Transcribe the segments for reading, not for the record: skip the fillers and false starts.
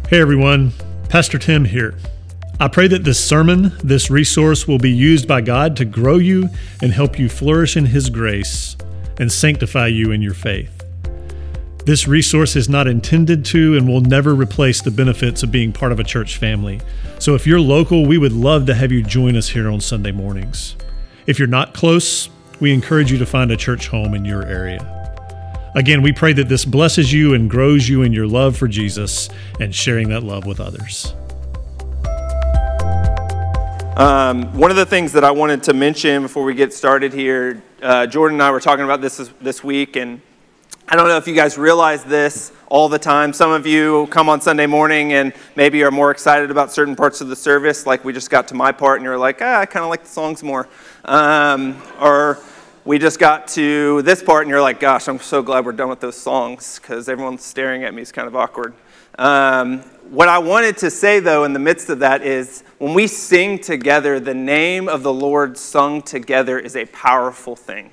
Hey everyone, Pastor Tim here. I pray that this sermon, this resource will be used by God to grow you and help you flourish in His grace and sanctify you in your faith. This resource is not intended to and will never replace the benefits of being part of a church family. So if you're local, we would love to have you join us here on Sunday mornings. If you're not close, we encourage you to find a church home in your area. Again, we pray that this blesses you and grows you in your love for Jesus and sharing that love with others. One of the things that I wanted to mention before we get started here, Jordan and I were talking about this week, and I don't know if you guys realize this all the time. Some of you come on Sunday morning and maybe are more excited about certain parts of the service, like we just got to my part and you're like, I kind of like the songs more. Or we just got to this part and you're like, gosh, I'm so glad we're done with those songs because everyone's staring at me is kind of awkward. What I wanted to say, though, in the midst of that is when we sing together, the name of the Lord sung together is a powerful thing.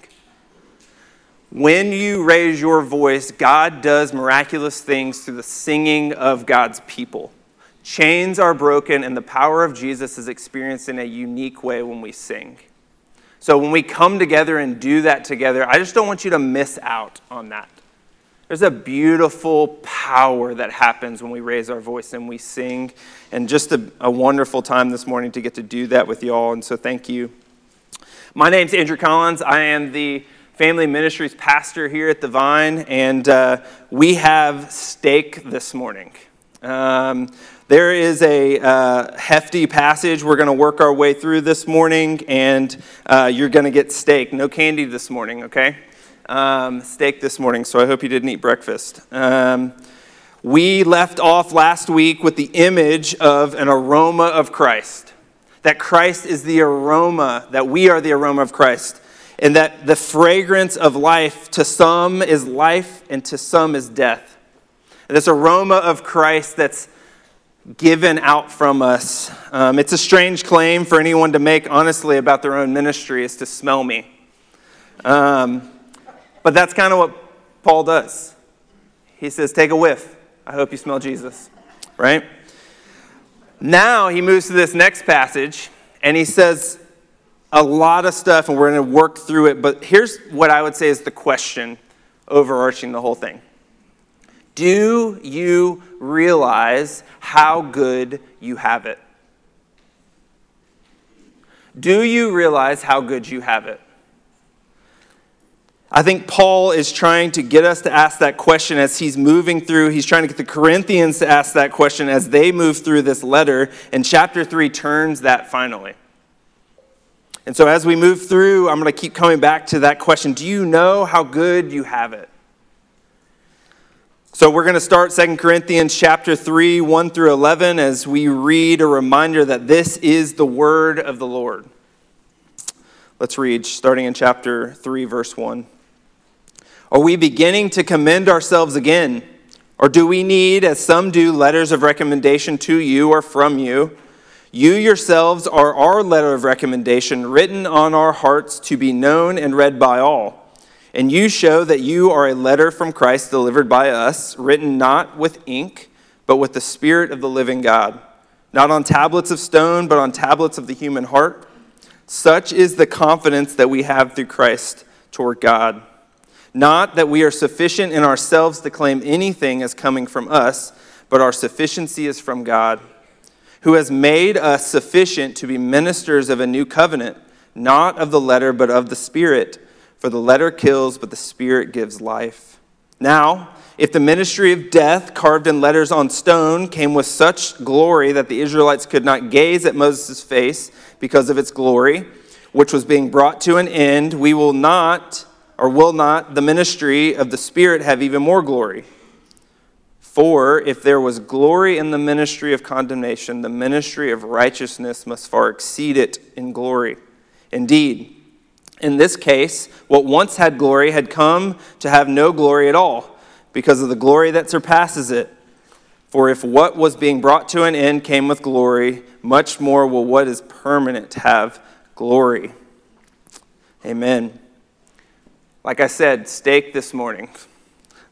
When you raise your voice, God does miraculous things through the singing of God's people. Chains are broken, and the power of Jesus is experienced in a unique way when we sing. So when we come together and do that together, I just don't want you to miss out on that. There's a beautiful power that happens when we raise our voice and we sing, and just a wonderful time this morning to get to do that with y'all, and so thank you. My name's Andrew Collins. I am the Family Ministries pastor here at The Vine, and we have steak this morning. There is a hefty passage we're going to work our way through this morning, and you're going to get steak. No candy this morning, okay? Steak this morning, so I hope you didn't eat breakfast. We left off last week with the image of an aroma of Christ. That Christ is the aroma, that we are the aroma of Christ. And that the fragrance of life, to some is life and to some is death. And this aroma of Christ that's given out from us. It's a strange claim for anyone to make, honestly, about their own ministry, is to smell me. But that's kind of what Paul does. He says, take a whiff. I hope you smell Jesus, right? Now he moves to this next passage, and he says a lot of stuff, and we're going to work through it. But here's what I would say is the question overarching the whole thing. Do you realize how good you have it? Do you realize how good you have it? I think Paul is trying to get us to ask that question as he's moving through. He's trying to get the Corinthians to ask that question as they move through this letter. And chapter 3 turns that finally. And so as we move through, I'm going to keep coming back to that question. Do you know how good you have it? So we're going to start 2 Corinthians chapter 3, 1 through 11, as we read a reminder that this is the word of the Lord. Let's read, starting in chapter 3, verse 1. Are we beginning to commend ourselves again? Or do we need, as some do, letters of recommendation to you or from you? You yourselves are our letter of recommendation, written on our hearts to be known and read by all. And you show that you are a letter from Christ delivered by us, written not with ink, but with the Spirit of the living God, not on tablets of stone, but on tablets of the human heart. Such is the confidence that we have through Christ toward God. Not that we are sufficient in ourselves to claim anything as coming from us, but our sufficiency is from God, who has made us sufficient to be ministers of a new covenant, not of the letter, but of the Spirit. For the letter kills, but the Spirit gives life. Now, if the ministry of death, carved in letters on stone, came with such glory that the Israelites could not gaze at Moses' face because of its glory, which was being brought to an end, will not the ministry of the Spirit have even more glory? For if there was glory in the ministry of condemnation, the ministry of righteousness must far exceed it in glory. Indeed, in this case, what once had glory had come to have no glory at all, because of the glory that surpasses it. For if what was being brought to an end came with glory, much more will what is permanent have glory. Amen. Like I said, steak this morning.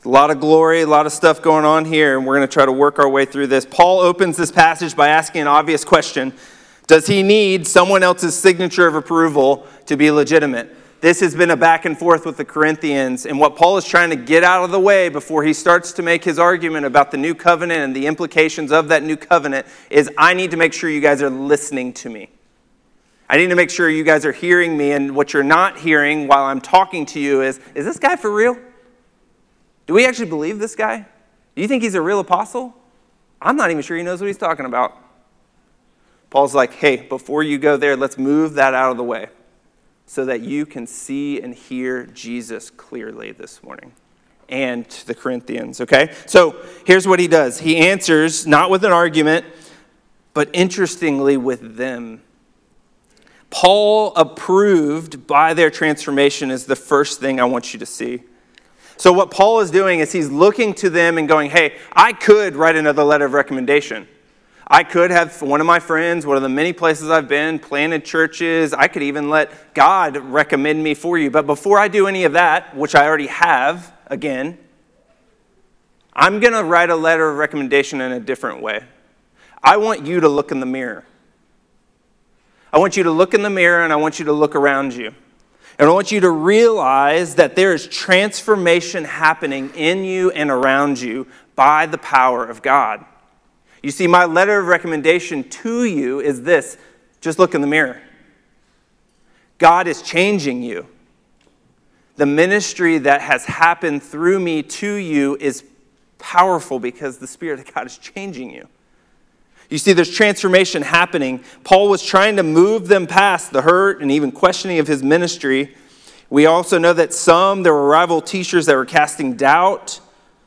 A lot of glory, a lot of stuff going on here, and we're going to try to work our way through this. Paul opens this passage by asking an obvious question. Does he need someone else's signature of approval to be legitimate? This has been a back and forth with the Corinthians, and what Paul is trying to get out of the way before he starts to make his argument about the new covenant and the implications of that new covenant is, I need to make sure you guys are listening to me. I need to make sure you guys are hearing me, and what you're not hearing while I'm talking to you is this guy for real? Do we actually believe this guy? Do you think he's a real apostle? I'm not even sure he knows what he's talking about. Paul's like, hey, before you go there, let's move that out of the way so that you can see and hear Jesus clearly this morning. And to the Corinthians, okay? So here's what he does. He answers not with an argument, but interestingly with them. Paul approved by their transformation is the first thing I want you to see. So what Paul is doing is he's looking to them and going, hey, I could write another letter of recommendation. I could have one of my friends, one of the many places I've been, planted churches. I could even let God recommend me for you. But before I do any of that, which I already have, again, I'm going to write a letter of recommendation in a different way. I want you to look in the mirror. I want you to look in the mirror and I want you to look around you. And I want you to realize that there is transformation happening in you and around you by the power of God. You see, my letter of recommendation to you is this. Just look in the mirror. God is changing you. The ministry that has happened through me to you is powerful because the Spirit of God is changing you. You see, there's transformation happening. Paul was trying to move them past the hurt and even questioning of his ministry. We also know that there were rival teachers that were casting doubt.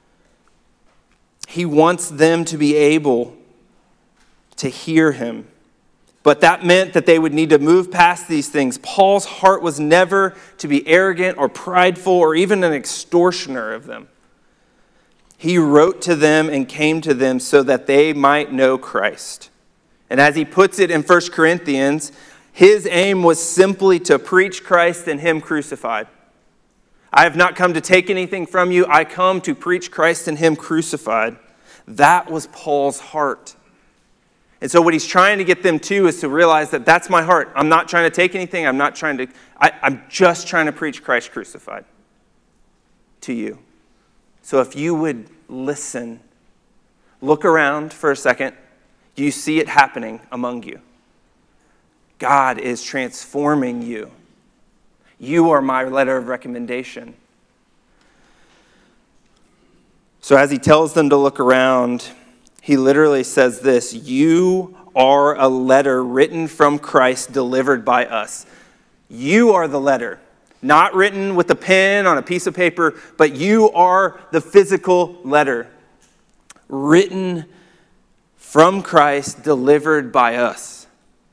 He wants them to be able to hear him. But that meant that they would need to move past these things. Paul's heart was never to be arrogant or prideful or even an extortioner of them. He wrote to them and came to them so that they might know Christ. And as he puts it in 1 Corinthians, his aim was simply to preach Christ and him crucified. I have not come to take anything from you. I come to preach Christ and him crucified. That was Paul's heart. And so what he's trying to get them to is to realize that that's my heart. I'm not trying to take anything. I'm just trying to preach Christ crucified to you. So if you would listen, look around for a second, you see it happening among you. God is transforming you. You are my letter of recommendation. So as he tells them to look around, he literally says this, you are a letter written from Christ delivered by us. You are the letter. Not written with a pen on a piece of paper, but you are the physical letter. Written from Christ, delivered by us.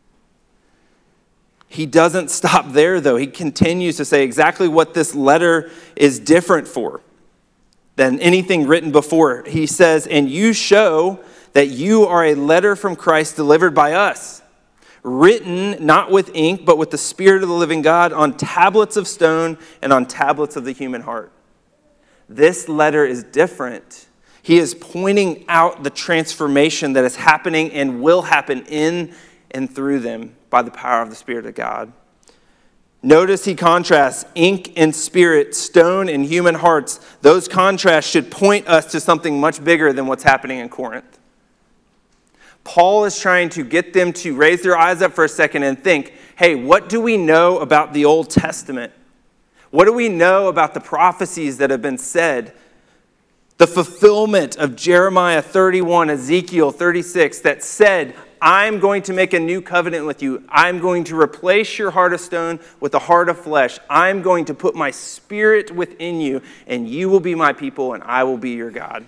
He doesn't stop there, though. He continues to say exactly what this letter is different for than anything written before. He says, and you show that you are a letter from Christ delivered by us. Written not with ink, but with the Spirit of the living God on tablets of stone and on tablets of the human heart. This letter is different. He is pointing out the transformation that is happening and will happen in and through them by the power of the Spirit of God. Notice he contrasts ink and spirit, stone and human hearts. Those contrasts should point us to something much bigger than what's happening in Corinth. Paul is trying to get them to raise their eyes up for a second and think, hey, what do we know about the Old Testament? What do we know about the prophecies that have been said? The fulfillment of Jeremiah 31, Ezekiel 36 that said, I'm going to make a new covenant with you. I'm going to replace your heart of stone with a heart of flesh. I'm going to put my Spirit within you, and you will be my people, and I will be your God.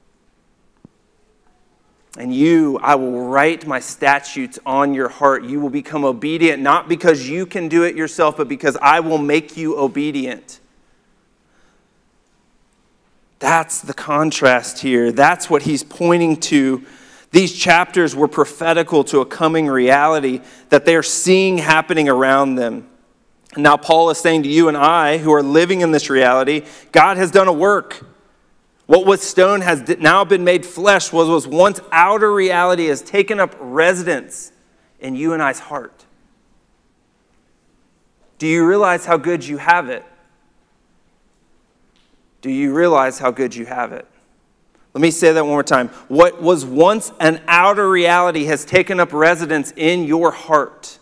And I will write my statutes on your heart. You will become obedient, not because you can do it yourself, but because I will make you obedient. That's the contrast here. That's what he's pointing to. These chapters were prophetical to a coming reality that they're seeing happening around them. And now Paul is saying to you and I, who are living in this reality, God has done a work. What was stone has now been made flesh. What was once outer reality has taken up residence in you and I's heart. Do you realize how good you have it? Do you realize how good you have it? Let me say that one more time. What was once an outer reality has taken up residence in your heart.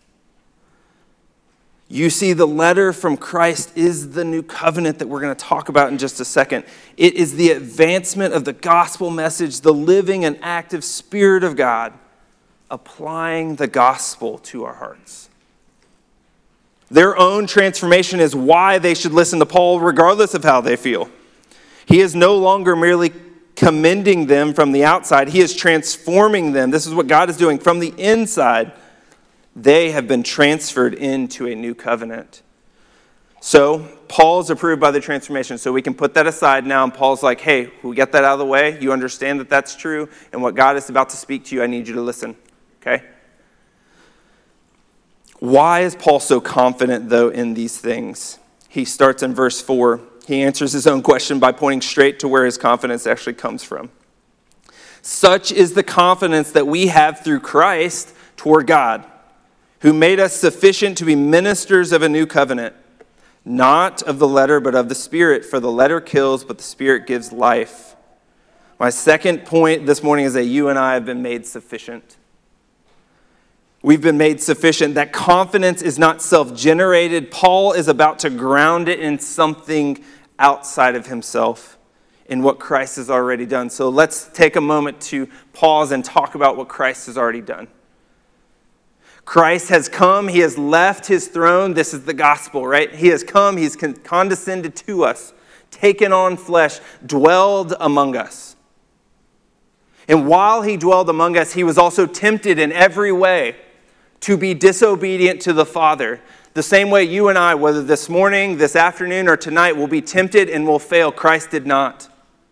You see, the letter from Christ is the new covenant that we're going to talk about in just a second. It is the advancement of the gospel message, the living and active Spirit of God applying the gospel to our hearts. Their own transformation is why they should listen to Paul regardless of how they feel. He is no longer merely commending them from the outside. He is transforming them. This is what God is doing from the inside. They have been transferred into a new covenant. So Paul is approved by the transformation. So we can put that aside now. And Paul's like, hey, we get that out of the way. You understand that that's true. And what God is about to speak to you, I need you to listen. Okay? Why is Paul so confident, though, in these things? He starts in verse 4. He answers his own question by pointing straight to where his confidence actually comes from. Such is the confidence that we have through Christ toward God, who made us sufficient to be ministers of a new covenant, not of the letter, but of the Spirit. For the letter kills, but the Spirit gives life. My second point this morning is that you and I have been made sufficient. We've been made sufficient. That confidence is not self-generated. Paul is about to ground it in something outside of himself, in what Christ has already done. So let's take a moment to pause and talk about what Christ has already done. Christ has come. He has left his throne. This is the gospel, right? He has come. He's condescended to us, taken on flesh, dwelled among us. And while he dwelled among us, he was also tempted in every way to be disobedient to the Father. The same way you and I, whether this morning, this afternoon, or tonight, will be tempted and will fail. Christ did not.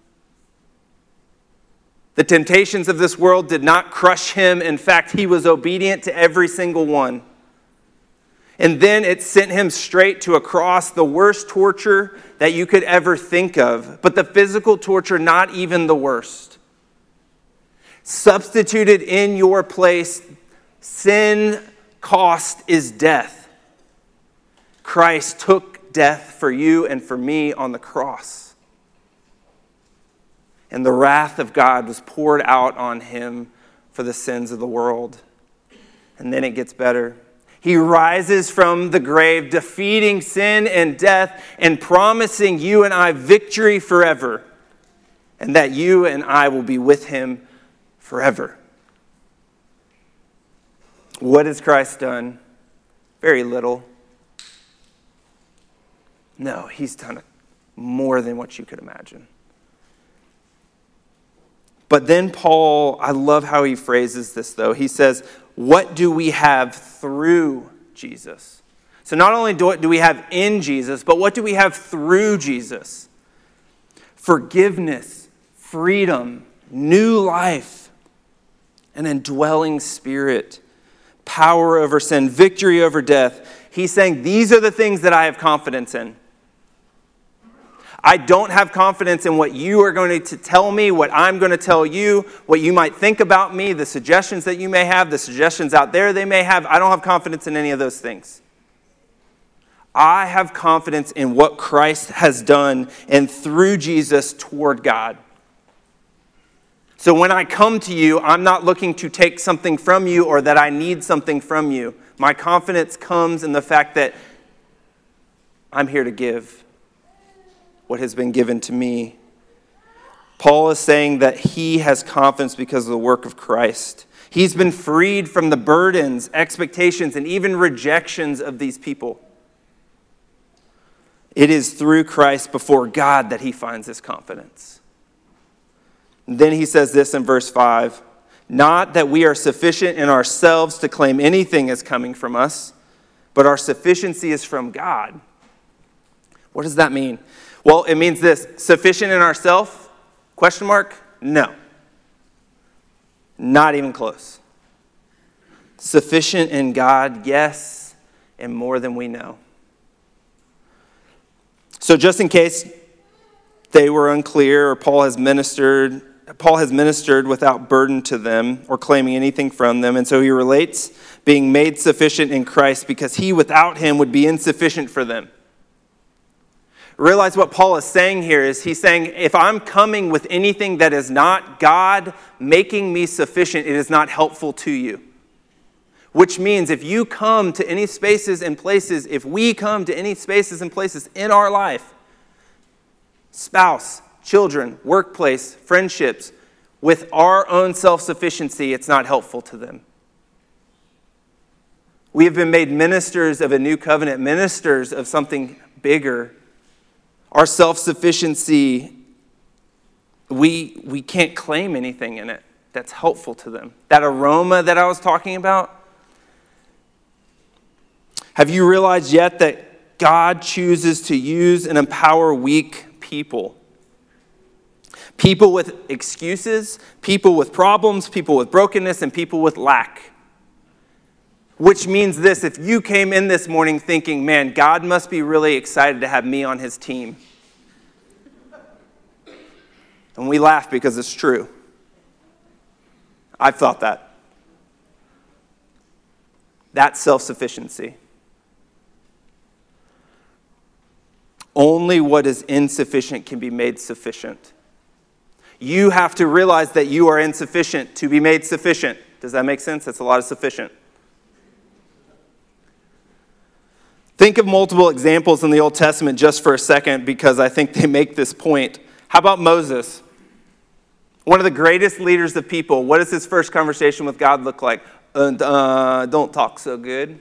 The temptations of this world did not crush him. In fact, he was obedient to every single one. And then it sent him straight to a cross, the worst torture that you could ever think of. But the physical torture, not even the worst. Substituted in your place, sin cost is death. Christ took death for you and for me on the cross. And the wrath of God was poured out on him for the sins of the world. And then it gets better. He rises from the grave, defeating sin and death and promising you and I victory forever. And that you and I will be with him forever. What has Christ done? Very little. No, he's done more than what you could imagine. But then Paul, I love how he phrases this though. He says, what do we have through Jesus? So not only do we have in Jesus, but what do we have through Jesus? Forgiveness, freedom, new life, an indwelling spirit, power over sin, victory over death. He's saying these are the things that I have confidence in. I don't have confidence in what you are going to tell me, what I'm going to tell you, what you might think about me, the suggestions that you may have, the suggestions out there they may have. I don't have confidence in any of those things. I have confidence in what Christ has done and through Jesus toward God. So when I come to you, I'm not looking to take something from you or that I need something from you. My confidence comes in the fact that I'm here to give what has been given to me. Paul is saying that he has confidence because of the work of Christ. He's been freed from the burdens, expectations, and even rejections of these people. It is through Christ before God that he finds his confidence. And then he says this in verse 5, not that we are sufficient in ourselves to claim anything as coming from us, but our sufficiency is from God. What does that mean? Well, it means this, sufficient in ourselves, ? No. Not even close. Sufficient in God, yes, and more than we know. So just in case they were unclear, or Paul has ministered without burden to them or claiming anything from them. And so he relates being made sufficient in Christ because he without him would be insufficient for them. Realize what Paul is saying here is he's saying, if I'm coming with anything that is not God making me sufficient, it is not helpful to you. Which means if you come to any spaces and places, if we come to any spaces and places in our life, spouse, children, workplace, friendships, with our own self-sufficiency, it's not helpful to them. We have been made ministers of a new covenant, ministers of something bigger. Our self-sufficiency, we can't claim anything in it that's helpful to them. That aroma that I was talking about. Have you realized yet that God chooses to use and empower weak people? People with excuses, people with problems, people with brokenness, and people with lack. Which means this, if you came in this morning thinking, man, God must be really excited to have me on his team. And we laugh because it's true. I've thought that. That's self-sufficiency. Only what is insufficient can be made sufficient. You have to realize that you are insufficient to be made sufficient. Does that make sense? That's a lot of sufficient. Think of multiple examples in the Old Testament just for a second because I think they make this point. How about Moses? One of the greatest leaders of people. What does his first conversation with God look like? Don't talk so good.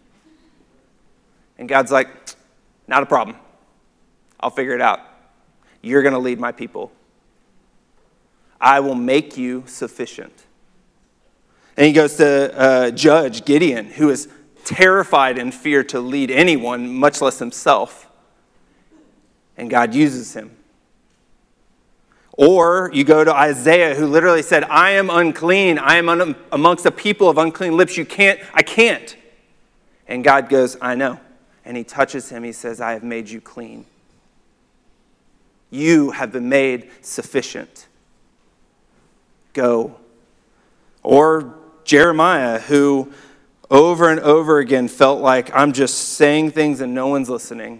And God's like, not a problem. I'll figure it out. You're going to lead my people. I will make you sufficient. And he goes to Judge Gideon, who is terrified and fear to lead anyone, much less himself. And God uses him. Or you go to Isaiah, who literally said, I am unclean. I am amongst a people of unclean lips. I can't. And God goes, I know. And he touches him. He says, I have made you clean. You have been made sufficient. Go. Or Jeremiah, who over and over again felt like I'm just saying things and no one's listening.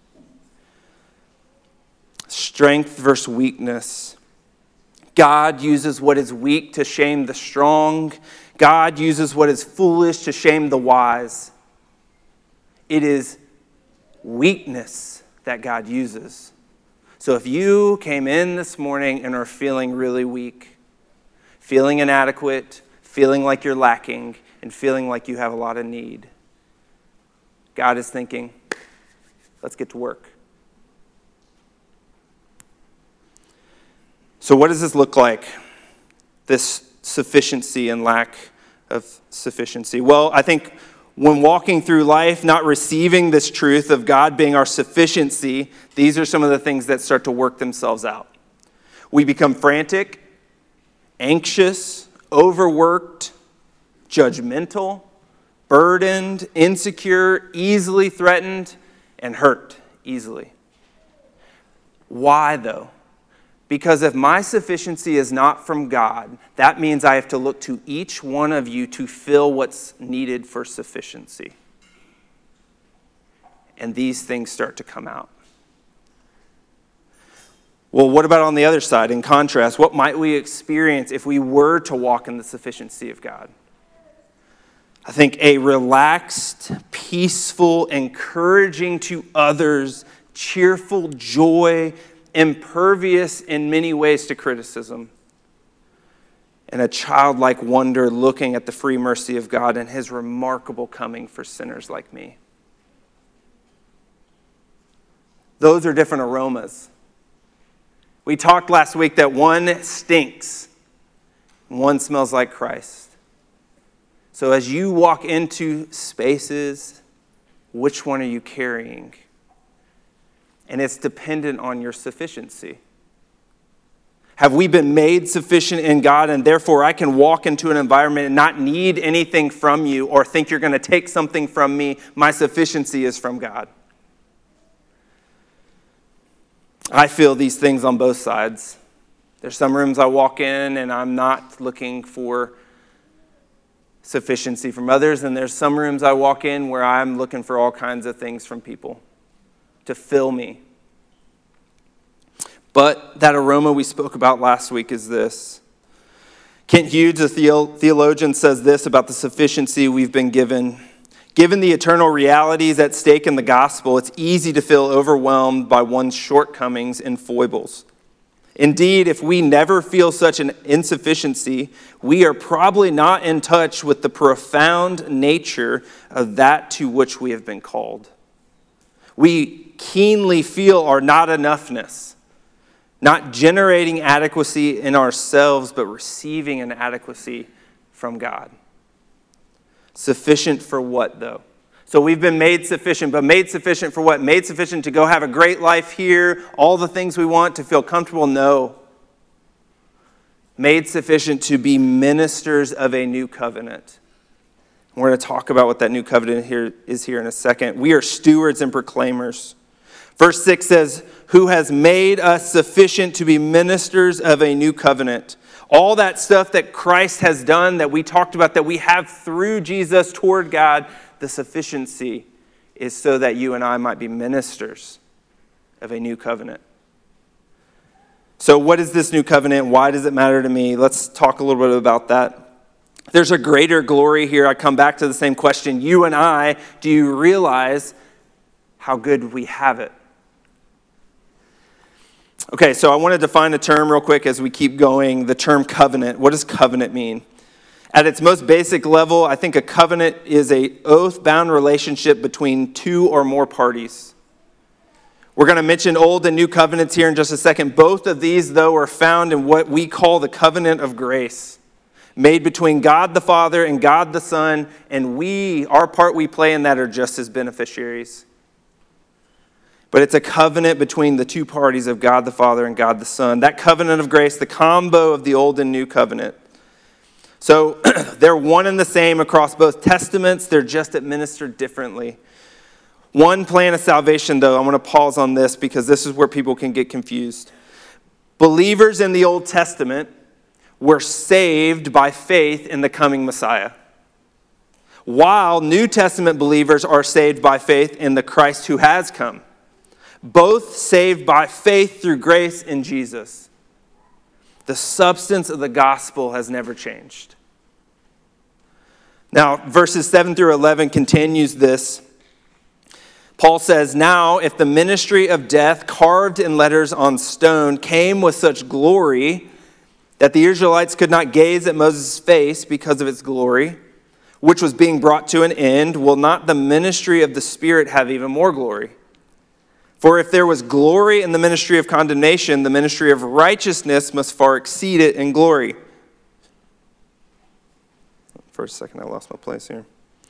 Strength versus weakness. God uses what is weak to shame the strong. God uses what is foolish to shame the wise. It is weakness that God uses. So if you came in this morning and are feeling really weak, feeling inadequate, feeling like you're lacking, and feeling like you have a lot of need, God is thinking, let's get to work. So what does this look like? This sufficiency and lack of sufficiency. Well, I think when walking through life, not receiving this truth of God being our sufficiency, these are some of the things that start to work themselves out. We become frantic, anxious, overworked, judgmental, burdened, insecure, easily threatened, and hurt easily. Why, though? Because if my sufficiency is not from God, that means I have to look to each one of you to fill what's needed for sufficiency. And these things start to come out. Well, what about on the other side? In contrast, what might we experience if we were to walk in the sufficiency of God? I think a relaxed, peaceful, encouraging to others, cheerful joy, impervious in many ways to criticism, and a childlike wonder looking at the free mercy of God and his remarkable coming for sinners like me. Those are different aromas. We talked last week that one stinks and one smells like Christ. So as you walk into spaces, which one are you carrying? And it's dependent on your sufficiency. Have we been made sufficient in God, and therefore I can walk into an environment and not need anything from you or think you're going to take something from me? My sufficiency is from God. I feel these things on both sides. There's some rooms I walk in and I'm not looking for sufficiency from others, and there's some rooms I walk in where I'm looking for all kinds of things from people to fill me. But that aroma we spoke about last week is this. Kent Hughes, a theologian, says this about the sufficiency we've been given. Given the eternal realities at stake in the gospel, it's easy to feel overwhelmed by one's shortcomings and foibles. Indeed, if we never feel such an insufficiency, we are probably not in touch with the profound nature of that to which we have been called. We keenly feel our not enoughness, not generating adequacy in ourselves, but receiving an adequacy from God. Sufficient for what, though? So we've been made sufficient, but made sufficient for what? Made sufficient to go have a great life here, all the things we want, to feel comfortable? No. Made sufficient to be ministers of a new covenant. We're going to talk about what that new covenant is here in a second. We are stewards and proclaimers. Verse 6 says, who has made us sufficient to be ministers of a new covenant. All that stuff that Christ has done, that we talked about, that we have through Jesus toward God, the sufficiency is so that you and I might be ministers of a new covenant. So what is this new covenant? Why does it matter to me? Let's talk a little bit about that. There's a greater glory here. I come back to the same question. You and I, do you realize how good we have it? Okay, so I want to define a term real quick as we keep going. The term covenant. What does covenant mean? At its most basic level, I think a covenant is an oath-bound relationship between two or more parties. We're going to mention old and new covenants here in just a second. Both of these, though, are found in what we call the covenant of grace, made between God the Father and God the Son, and our part we play in that are just as beneficiaries. But it's a covenant between the two parties of God the Father and God the Son. That covenant of grace, the combo of the old and new covenant. So they're one and the same across both testaments. They're just administered differently. One plan of salvation, though, I want to pause on this because this is where people can get confused. Believers in the Old Testament were saved by faith in the coming Messiah, while New Testament believers are saved by faith in the Christ who has come. Both saved by faith through grace in Jesus. The substance of the gospel has never changed. Now, verses 7 through 11 continues this. Paul says, now, if the ministry of death carved in letters on stone came with such glory that the Israelites could not gaze at Moses' face because of its glory, which was being brought to an end, will not the ministry of the Spirit have even more glory? For if there was glory in the ministry of condemnation, the ministry of righteousness must far exceed it in glory. For a second, I lost my place here.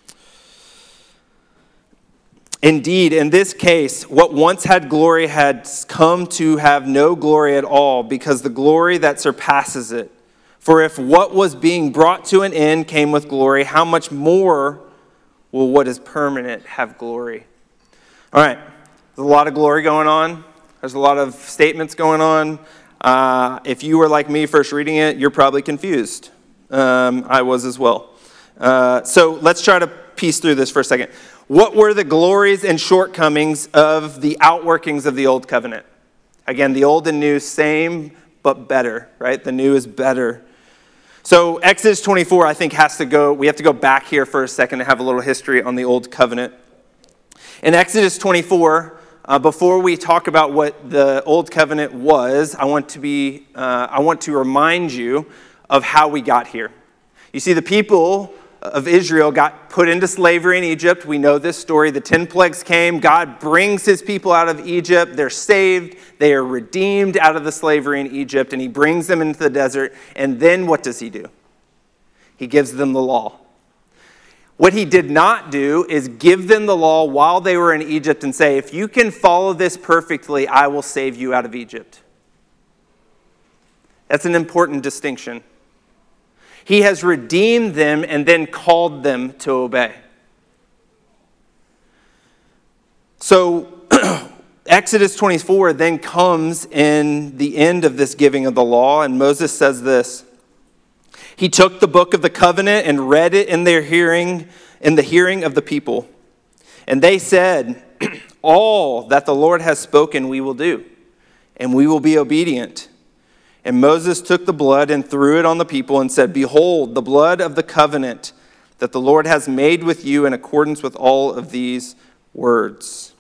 Indeed, in this case, what once had glory had come to have no glory at all, because the glory that surpasses it. For if what was being brought to an end came with glory, how much more will what is permanent have glory? All right. There's a lot of glory going on. There's a lot of statements going on. If you were like me first reading it, you're probably confused. I was as well. So let's try to piece through this for a second. What were the glories and shortcomings of the outworkings of the old covenant? Again, the old and new, same but better, right? The new is better. So Exodus 24, I think, we have to go back here for a second to have a little history on the old covenant. In Exodus 24, before we talk about what the old covenant was, I want to remind you of how we got here. You see, the people of Israel got put into slavery in Egypt. We know this story. The 10 plagues came. God brings his people out of Egypt. They're saved. They are redeemed out of the slavery in Egypt, and he brings them into the desert. And then what does he do? He gives them the law. What he did not do is give them the law while they were in Egypt and say, if you can follow this perfectly, I will save you out of Egypt. That's an important distinction. He has redeemed them and then called them to obey. So Exodus 24 then comes in the end of this giving of the law, and Moses says this: "He took the book of the covenant and read it in the hearing of the people. And they said, 'All that the Lord has spoken we will do, and we will be obedient.' And Moses took the blood and threw it on the people and said, 'Behold, the blood of the covenant that the Lord has made with you in accordance with all of these words.'"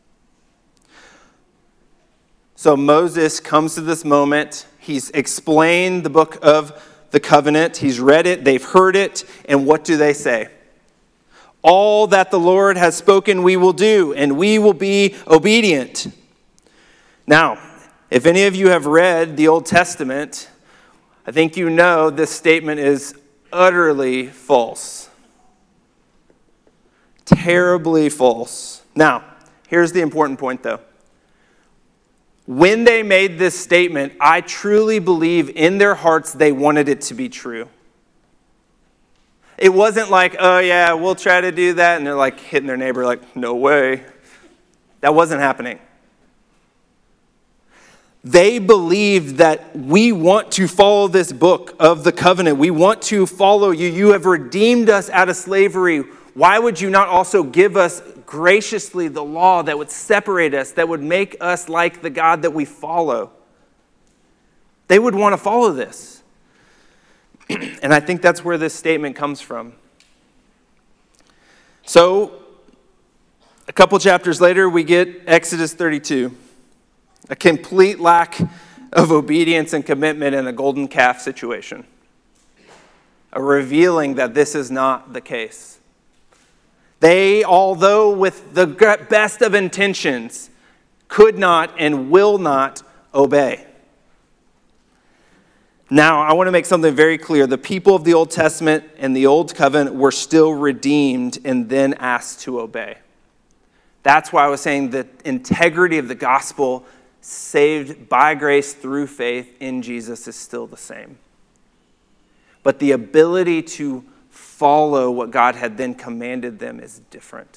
So Moses comes to this moment. He's explained the book of the covenant. He's read it. They've heard it. And what do they say? "All that the Lord has spoken we will do, and we will be obedient." Now, if any of you have read the Old Testament, I think you know this statement is utterly false. Terribly false. Now, here's the important point, though. When they made this statement, I truly believe in their hearts they wanted it to be true. It wasn't like, "Oh yeah, we'll try to do that," and they're like hitting their neighbor like, "No way." That wasn't happening. They believed that we want to follow this book of the covenant. We want to follow you. You have redeemed us out of slavery. Why would you not also give us graciously the law that would separate us, that would make us like the God that we follow? They would want to follow this. And I think that's where this statement comes from. So, a couple chapters later, we get Exodus 32. A complete lack of obedience and commitment in a golden calf situation. A revealing that this is not the case. They, although with the best of intentions, could not and will not obey. Now, I want to make something very clear. The people of the Old Testament and the Old Covenant were still redeemed and then asked to obey. That's why I was saying the integrity of the gospel, saved by grace through faith in Jesus, is still the same. But the ability to follow what God had then commanded them is different.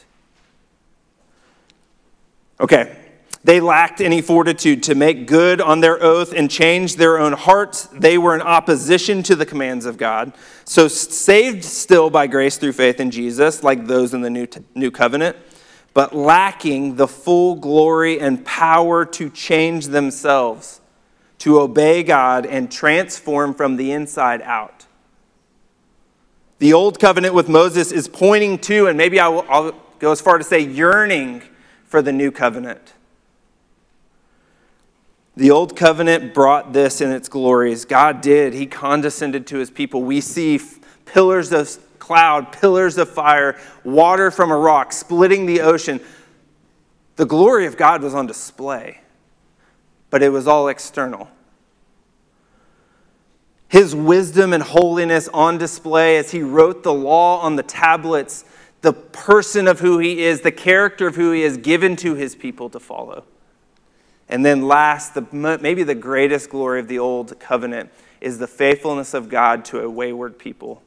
Okay. They lacked any fortitude to make good on their oath and change their own hearts. They were in opposition to the commands of God. So saved still by grace through faith in Jesus, like those in the new covenant, but lacking the full glory and power to change themselves, to obey God and transform from the inside out. The old covenant with Moses is pointing to, and maybe I'll go as far to say yearning for the new covenant. The old covenant brought this in its glories. God did. He condescended to his people. We see pillars of cloud, pillars of fire, water from a rock, splitting the ocean. The glory of God was on display, but it was all external. His wisdom and holiness on display as he wrote the law on the tablets, the person of who he is, the character of who he is given to his people to follow. And then last, maybe the greatest glory of the old covenant is the faithfulness of God to a wayward people.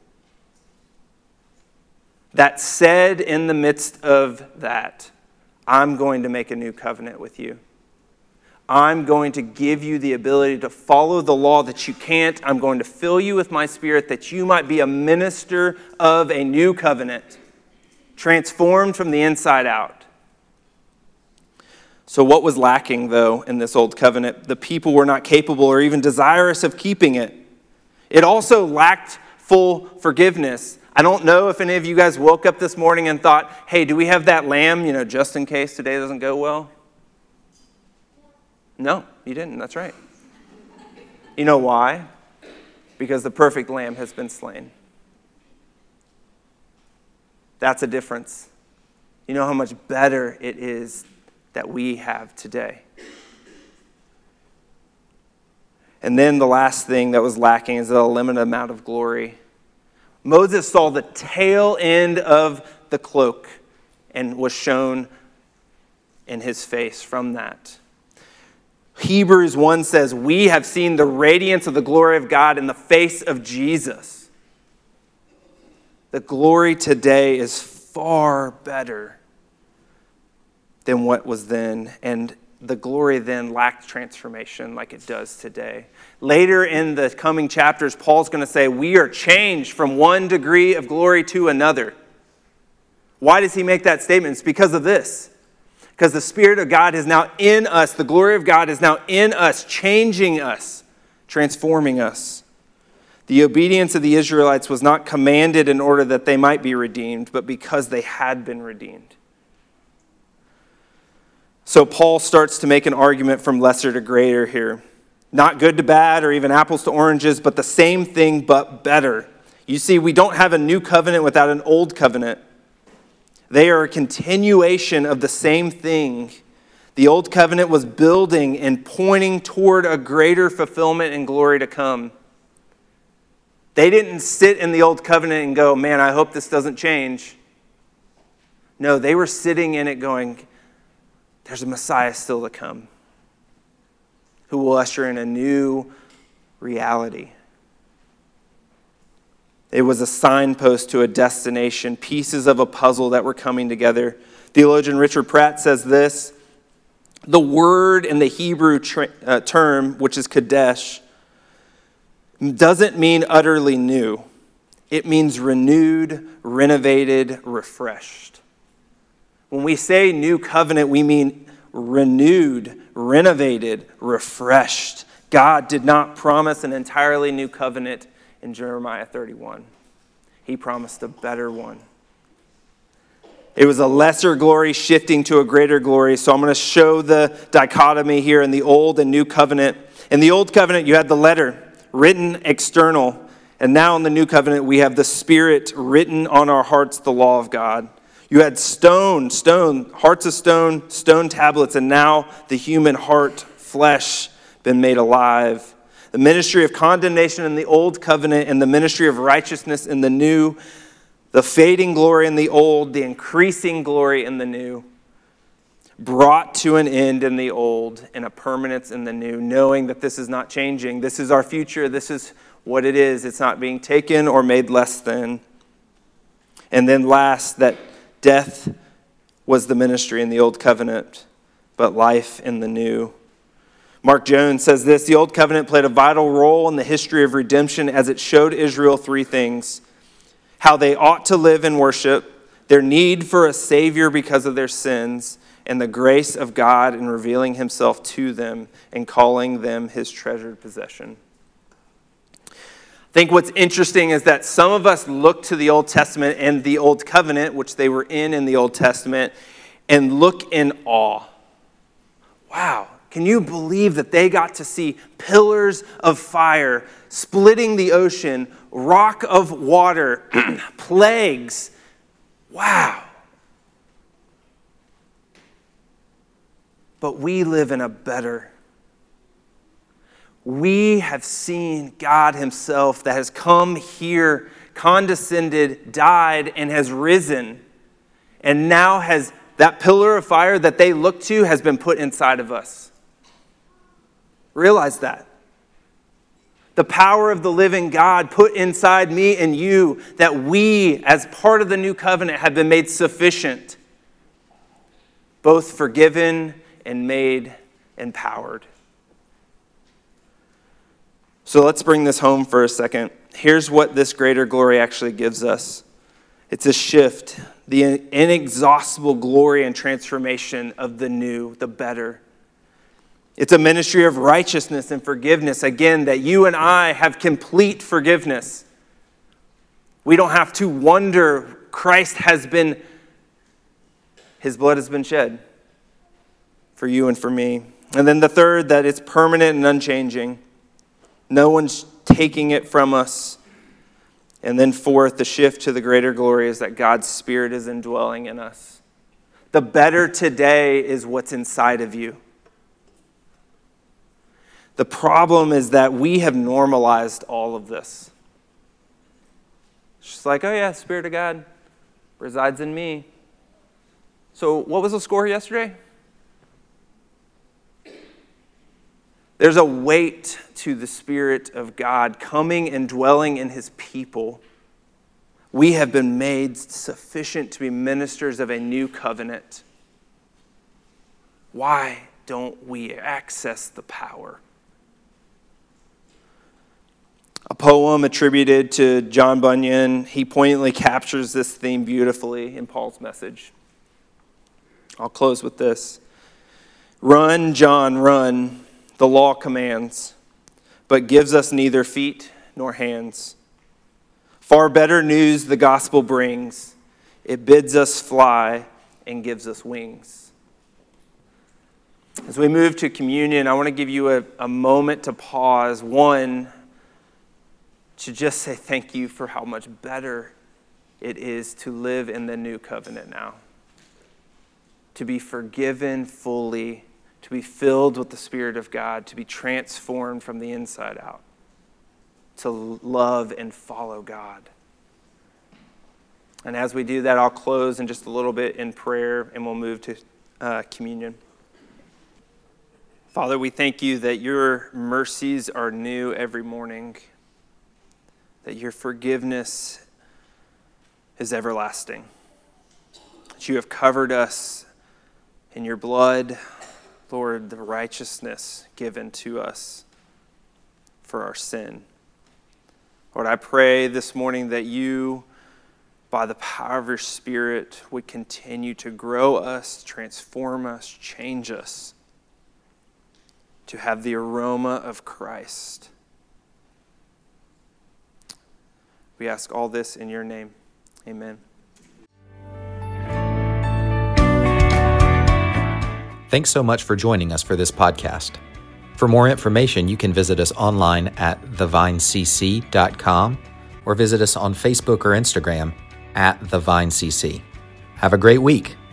That said, in the midst of that, I'm going to make a new covenant with you. I'm going to give you the ability to follow the law that you can't. I'm going to fill you with my spirit that you might be a minister of a new covenant, transformed from the inside out. So what was lacking, though, in this old covenant? The people were not capable or even desirous of keeping it. It also lacked full forgiveness. I don't know if any of you guys woke up this morning and thought, hey, do we have that lamb, just in case today doesn't go well? No, you didn't. That's right. You know why? Because the perfect lamb has been slain. That's a difference. You know how much better it is that we have today. And then the last thing that was lacking is a limited amount of glory. Moses saw the tail end of the cloak and was shown in his face from that. Hebrews 1 says, we have seen the radiance of the glory of God in the face of Jesus. The glory today is far better than what was then. And the glory then lacked transformation like it does today. Later in the coming chapters, Paul's going to say, we are changed from one degree of glory to another. Why does he make that statement? It's because of this. Because the Spirit of God is now in us. The glory of God is now in us, changing us, transforming us. The obedience of the Israelites was not commanded in order that they might be redeemed, but because they had been redeemed. So Paul starts to make an argument from lesser to greater here. Not good to bad or even apples to oranges, but the same thing but better. You see, we don't have a new covenant without an old covenant. They are a continuation of the same thing. The old covenant was building and pointing toward a greater fulfillment and glory to come. They didn't sit in the old covenant and go, man, I hope this doesn't change. No, they were sitting in it going, there's a Messiah still to come who will usher in a new reality. It was a signpost to a destination, pieces of a puzzle that were coming together. Theologian Richard Pratt says this, the word in the Hebrew term, which is kadesh, doesn't mean utterly new. It means renewed, renovated, refreshed. When we say new covenant, we mean renewed, renovated, refreshed. God did not promise an entirely new covenant in Jeremiah 31. He promised a better one. It was a lesser glory shifting to a greater glory. So I'm going to show the dichotomy here in the old and new covenant. In the old covenant, you had the letter written external. And now in the new covenant, we have the Spirit written on our hearts, the law of God. You had stone, hearts of stone tablets, and now the human heart, flesh, been made alive. The ministry of condemnation in the old covenant and the ministry of righteousness in the new, the fading glory in the old, the increasing glory in the new, brought to an end in the old and a permanence in the new, knowing that this is not changing. This is our future. This is what it is. It's not being taken or made less than. And then last, that death was the ministry in the old covenant, but life in the new. Mark Jones says this, the old covenant played a vital role in the history of redemption as it showed Israel three things: how they ought to live and worship, their need for a Savior because of their sins, and the grace of God in revealing himself to them and calling them his treasured possession. I think what's interesting is that some of us look to the Old Testament and the Old Covenant, which they were in the Old Testament, and look in awe. Wow, can you believe that they got to see pillars of fire, splitting the ocean, rock of water, plagues? Wow. But we live in a better. We have seen God himself that has come here, condescended, died, and has risen. And now has that pillar of fire that they look to has been put inside of us. Realize that. The power of the living God put inside me and you, that we, as part of the new covenant, have been made sufficient, both forgiven and made empowered. So let's bring this home for a second. Here's what this greater glory actually gives us. It's a shift, the inexhaustible glory and transformation of the new, the better. It's a ministry of righteousness and forgiveness. Again, that you and I have complete forgiveness. We don't have to wonder. His blood has been shed for you and for me. And then the third, that it's permanent and unchanging. No one's taking it from us. And then fourth, the shift to the greater glory is that God's Spirit is indwelling in us. The better today is what's inside of you. The problem is that we have normalized all of this. It's just like, oh yeah, Spirit of God resides in me. So what was the score yesterday? There's a weight to the Spirit of God coming and dwelling in his people. We have been made sufficient to be ministers of a new covenant. Why? don't we access the power? A poem attributed to John Bunyan, he poignantly captures this theme beautifully in Paul's message. I'll close with this. Run, John, run, the law commands, but gives us neither feet nor hands. Far better news the gospel brings. It bids us fly and gives us wings. As we move to communion, I want to give you a moment to pause. One, to just say thank you for how much better it is to live in the new covenant now. To be forgiven fully, to be filled with the Spirit of God, to be transformed from the inside out, to love and follow God. And as we do that, I'll close in just a little bit in prayer, and we'll move to communion. Father, we thank you that your mercies are new every morning, that your forgiveness is everlasting, that you have covered us in your blood, Lord, the righteousness given to us for our sin. Lord, I pray this morning that you, by the power of your Spirit, would continue to grow us, transform us, change us to have the aroma of Christ. We ask all this in your name. Amen. Thanks so much for joining us for this podcast. For more information, you can visit us online at thevinecc.com or visit us on Facebook or Instagram at thevinecc. Have a great week.